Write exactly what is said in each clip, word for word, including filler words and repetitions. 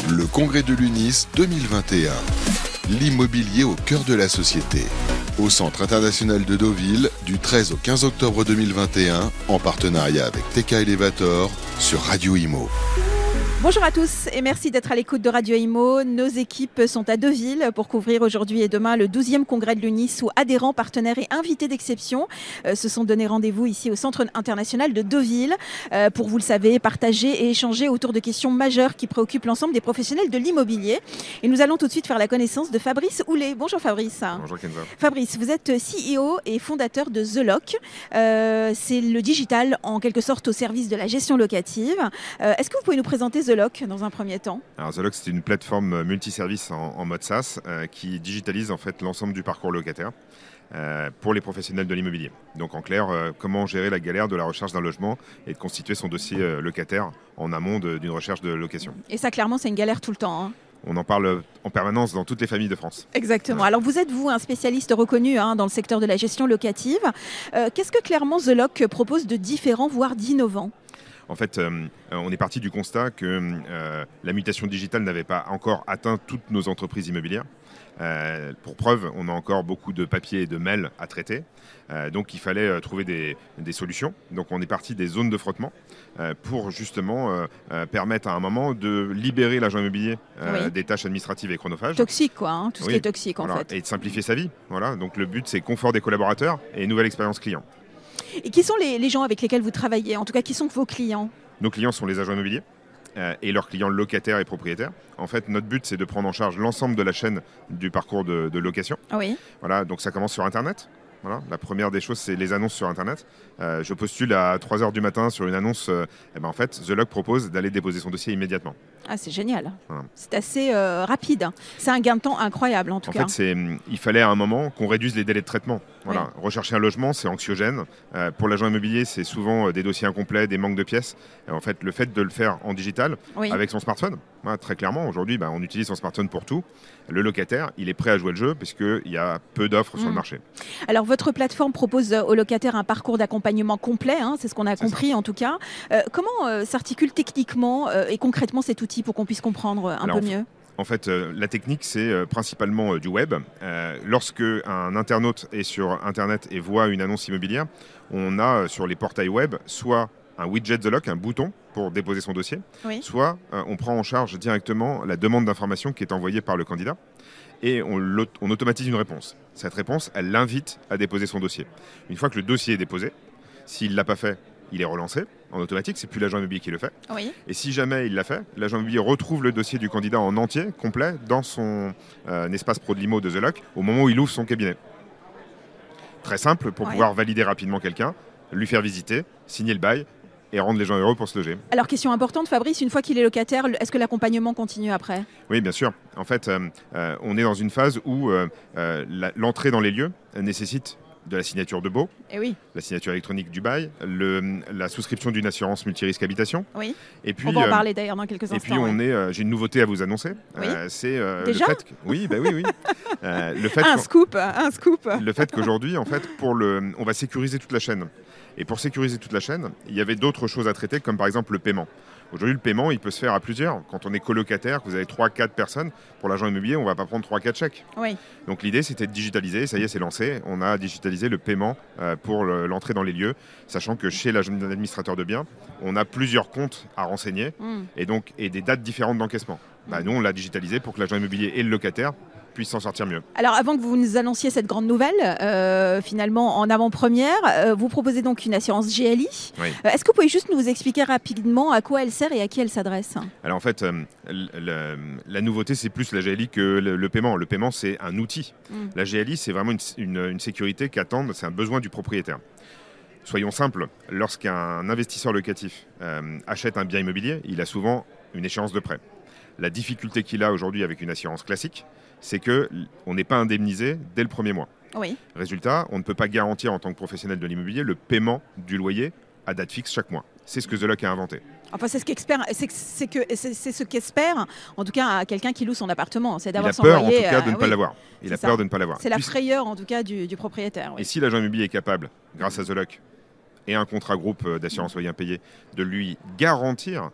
Le congrès de l'U N I S deux mille vingt et un. L'immobilier au cœur de la société. Au Centre international de Deauville, du treize au quinze octobre deux mille vingt et un, en partenariat avec T K Elevator sur Radio Imo. Bonjour à tous et merci d'être à l'écoute de Radio Imo. Nos équipes sont à Deauville pour couvrir aujourd'hui et demain le douzième congrès de l'U N I S où adhérents, partenaires et invités d'exception euh, se sont donné rendez-vous ici au Centre international de Deauville euh, pour, vous le savez, partager et échanger autour de questions majeures qui préoccupent l'ensemble des professionnels de l'immobilier. Et nous allons tout de suite faire la connaissance de Fabrice Houlet. Bonjour Fabrice. Bonjour Kenza. Fabrice, vous êtes C E O et fondateur de The Lock. Euh, c'est le digital en quelque sorte au service de la gestion locative. Euh, est-ce que vous pouvez nous présenter The Lock dans un premier temps? Alors The Lock, c'est une plateforme multiservice en, en mode SaaS euh, qui digitalise en fait l'ensemble du parcours locataire euh, pour les professionnels de l'immobilier. Donc en clair, euh, comment gérer la galère de la recherche d'un logement et de constituer son dossier euh, locataire en amont de, d'une recherche de location. Et ça, clairement, c'est une galère tout le temps, hein. On en parle en permanence dans toutes les familles de France. Exactement. Ouais. Alors vous êtes, vous, un spécialiste reconnu hein, dans le secteur de la gestion locative. Euh, qu'est-ce que clairement The Lock propose de différent, voire d'innovant ? En fait, euh, on est parti du constat que euh, la mutation digitale n'avait pas encore atteint toutes nos entreprises immobilières. Euh, pour preuve, on a encore beaucoup de papiers et de mails à traiter. Euh, donc, il fallait euh, trouver des, des solutions. Donc, on est parti des zones de frottement euh, pour justement euh, euh, permettre à un moment de libérer l'agent immobilier euh, oui. des tâches administratives et chronophages. Toxique, quoi, hein, tout ce oui. qui est toxique, en voilà. fait. Et de simplifier sa vie. Voilà. Donc, le but, c'est confort des collaborateurs et nouvelle expérience client. Et qui sont les, les gens avec lesquels vous travaillez ? En tout cas, qui sont vos clients ? Nos clients sont les agents immobiliers euh, et leurs clients locataires et propriétaires. En fait, notre but, c'est de prendre en charge l'ensemble de la chaîne du parcours de, de location. Oui. Voilà, donc ça commence sur Internet. Voilà. La première des choses, c'est les annonces sur Internet. Euh, je postule à trois heures du matin sur une annonce. Euh, et ben en fait, The Lock propose d'aller déposer son dossier immédiatement. Ah, c'est génial. Voilà. C'est assez euh, rapide. C'est un gain de temps incroyable, en tout en cas. En fait, c'est, il fallait à un moment qu'on réduise les délais de traitement. Voilà. Oui. Rechercher un logement, c'est anxiogène. Euh, pour l'agent immobilier, c'est souvent des dossiers incomplets, des manques de pièces. Et en fait, le fait de le faire en digital, oui. avec son smartphone, voilà, très clairement, aujourd'hui, bah, on utilise son smartphone pour tout. Le locataire, il est prêt à jouer le jeu puisqu'il y a peu d'offres mmh. sur le marché. Alors, votre plateforme propose aux locataires un parcours d'accompagnement complet, hein, c'est ce qu'on a c'est compris ça. En tout cas. Euh, comment euh, s'articule techniquement euh, et concrètement cet outil pour qu'on puisse comprendre un Alors, peu mieux ? En fait, euh, la technique, c'est euh, principalement euh, du web. Euh, lorsque un internaute est sur Internet et voit une annonce immobilière, on a euh, sur les portails web soit un widget The Lock, un bouton pour déposer son dossier, oui. soit euh, on prend en charge directement la demande d'information qui est envoyée par le candidat et on, on automatise une réponse. Cette réponse, elle l'invite à déposer son dossier. Une fois que le dossier est déposé, s'il ne l'a pas fait, il est relancé en automatique, c'est plus l'agent immobilier qui le fait. Oui. Et si jamais il l'a fait, l'agent immobilier retrouve le dossier du candidat en entier, complet, dans son euh, espace pro de l'I M O de The Lock, au moment où il ouvre son cabinet. Très simple pour oui. pouvoir valider rapidement quelqu'un, lui faire visiter, signer le bail et rendre les gens heureux pour se loger. Alors, question importante, Fabrice, une fois qu'il est locataire, est-ce que l'accompagnement continue après ? Oui, bien sûr. En fait, euh, euh, on est dans une phase où euh, euh, la, l'entrée dans les lieux nécessite de la signature de baux, et oui. la signature électronique du bail, le, la souscription d'une assurance multirisque habitation. Oui. Et puis, on va en euh, parler d'ailleurs dans quelques instants. Et puis, on oui. est, euh, j'ai une nouveauté à vous annoncer. Oui. Euh, c'est euh, Déjà le fait que, oui, bah oui, oui. euh, le fait un scoop, un scoop. Le fait qu'aujourd'hui, en fait, pour le, on va sécuriser toute la chaîne. Et pour sécuriser toute la chaîne, il y avait d'autres choses à traiter, comme par exemple le paiement. Aujourd'hui, le paiement, il peut se faire à plusieurs. Quand on est colocataire, que vous avez trois quatre personnes, pour l'agent immobilier, on ne va pas prendre trois quatre chèques. Oui. Donc l'idée, c'était de digitaliser. Ça y est, c'est lancé. On a digitalisé le paiement euh, pour le, l'entrée dans les lieux, sachant que chez l'administrateur de biens, on a plusieurs comptes à renseigner mm. et, donc, et des dates différentes d'encaissement. Mm. Bah, nous, on l'a digitalisé pour que l'agent immobilier et le locataire puissent s'en sortir mieux. Alors, avant que vous nous annonciez cette grande nouvelle, euh, finalement en avant-première, euh, vous proposez donc une assurance G L I. Oui. Euh, est-ce que vous pouvez juste nous expliquer rapidement à quoi elle sert et à qui elle s'adresse ? Alors en fait, euh, la, la nouveauté, c'est plus la G L I que le, le paiement. Le paiement, c'est un outil. Mm. La G L I, c'est vraiment une, une, une sécurité qu'attendent, c'est un besoin du propriétaire. Soyons simples, lorsqu'un investisseur locatif euh, achète un bien immobilier, il a souvent une échéance de prêt. La difficulté qu'il a aujourd'hui avec une assurance classique, c'est qu'on n'est pas indemnisé dès le premier mois. Oui. Résultat, on ne peut pas garantir en tant que professionnel de l'immobilier le paiement du loyer à date fixe chaque mois. C'est ce que The Lock a inventé. Enfin, c'est ce qu'espère, c'est, c'est que, c'est, c'est ce qu'espère, en tout cas, quelqu'un qui loue son appartement. C'est d'avoir Il a peur, son loyer, en tout cas, de euh, ne pas oui, l'avoir. Il a ça. peur de ne pas l'avoir. C'est la Puis, frayeur, en tout cas, du, du propriétaire. Oui. Et si l'agent immobilier est capable, grâce à The Lock et un contrat groupe d'assurance loyer impayé, de lui garantir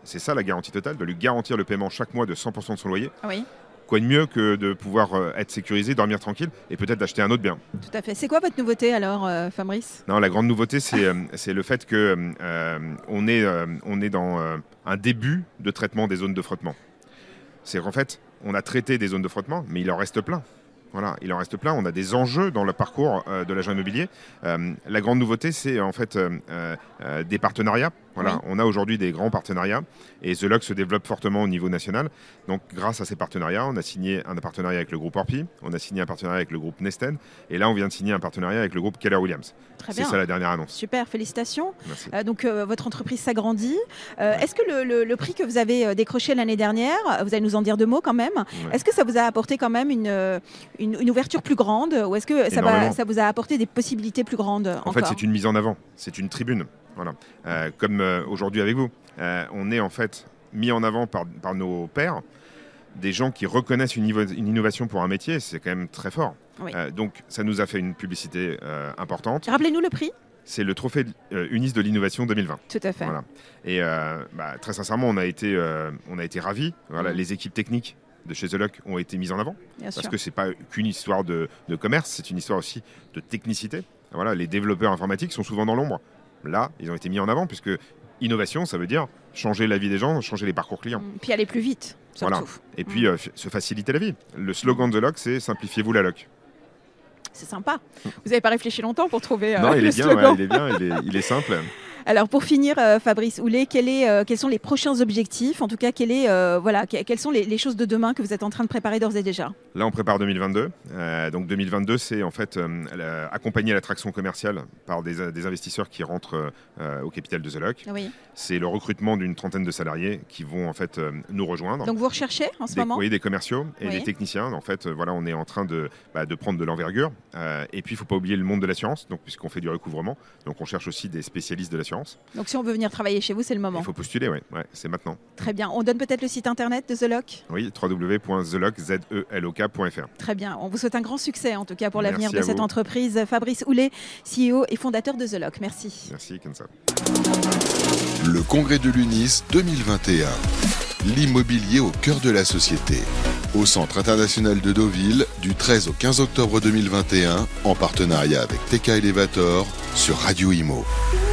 c'est ça la garantie totale, de lui garantir le paiement chaque mois de cent pour cent de son loyer. Oui. Quoi de mieux que de pouvoir euh, être sécurisé, dormir tranquille et peut-être d'acheter un autre bien. Tout à fait. C'est quoi votre nouveauté alors, euh, Fabrice ? Non, la grande nouveauté, c'est euh, c'est le fait qu'on euh, est, euh, on est dans euh, un début de traitement des zones de frottement. C'est qu'en fait, on a traité des zones de frottement, mais il en reste plein. Voilà, il en reste plein. On a des enjeux dans le parcours euh, de l'agent immobilier. Euh, la grande nouveauté, c'est en fait euh, euh, des partenariats. Voilà, oui. On a aujourd'hui des grands partenariats et The Lock se développe fortement au niveau national. Donc, grâce à ces partenariats, on a signé un partenariat avec le groupe Orpi, on a signé un partenariat avec le groupe Nested et là, on vient de signer un partenariat avec le groupe Keller Williams. Très bien. C'est ça la dernière annonce. Super, félicitations. Merci. Euh, donc, euh, votre entreprise s'agrandit. Euh, ouais. Est-ce que le, le, le prix que vous avez décroché l'année dernière, vous allez nous en dire deux mots quand même, ouais. Est-ce que ça vous a apporté quand même une, une, une ouverture plus grande ou est-ce que ça, va, ça vous a apporté des possibilités plus grandes En encore ? fait, c'est une mise en avant, c'est une tribune. Voilà. Euh, comme euh, aujourd'hui avec vous, euh, on est en fait mis en avant par, par nos pairs, des gens qui reconnaissent une, une innovation pour un métier, c'est quand même très fort. Oui. Euh, donc ça nous a fait une publicité euh, importante. Rappelez-nous le prix. C'est le trophée euh, Unis de l'innovation deux mille vingt. Tout à fait. Voilà. Et euh, bah, très sincèrement, on a été, euh, on a été ravis. Voilà, mmh. Les équipes techniques de chez The Lock ont été mises en avant. Bien parce sûr. Que ce n'est pas qu'une histoire de, de commerce, c'est une histoire aussi de technicité. Voilà, les développeurs informatiques sont souvent dans l'ombre. Là, ils ont été mis en avant puisque innovation, ça veut dire changer la vie des gens, changer les parcours clients. Mmh. Puis aller plus vite, surtout. Voilà. Et puis, mmh. euh, se faciliter la vie. Le slogan de The Lock, c'est « Simplifiez-vous la loc ». C'est sympa. Vous n'avez pas réfléchi longtemps pour trouver euh, non, il le est bien, slogan. Ouais, il est bien, il est, il est simple. Alors pour finir, euh, Fabrice Houlet, quel est, euh, quels sont les prochains objectifs ? En tout cas, quel est, euh, voilà, que, quelles sont les, les choses de demain que vous êtes en train de préparer d'ores et déjà ? Là, on prépare deux mille vingt-deux. Euh, donc deux mille vingt-deux, c'est en fait euh, la, accompagner l'attraction commerciale par des, des investisseurs qui rentrent euh, au capital de The Lock. Oui. C'est le recrutement d'une trentaine de salariés qui vont en fait euh, nous rejoindre. Donc vous recherchez en ce des, moment ? Oui, des commerciaux et oui. des techniciens. En fait, voilà, on est en train de, bah, de prendre de l'envergure. Euh, et puis, il ne faut pas oublier le monde de l'assurance, donc puisqu'on fait du recouvrement. Donc, on cherche aussi des spécialistes de l'assurance. Donc, si on veut venir travailler chez vous, c'est le moment. Il faut postuler, oui, ouais, c'est maintenant. Très bien. On donne peut-être le site internet de The Lock ? Oui, w w w point the lock point f r. Très bien. On vous souhaite un grand succès, en tout cas, pour l'avenir de vous. cette entreprise. Fabrice Houlet, C E O et fondateur de The Lock. Merci. Merci, Kenza. Le congrès de l'UNIS deux mille vingt et un. L'immobilier au cœur de la société. Au Centre international de Deauville, du treize au quinze octobre deux mille vingt et un, en partenariat avec T K Elevator sur Radio Imo.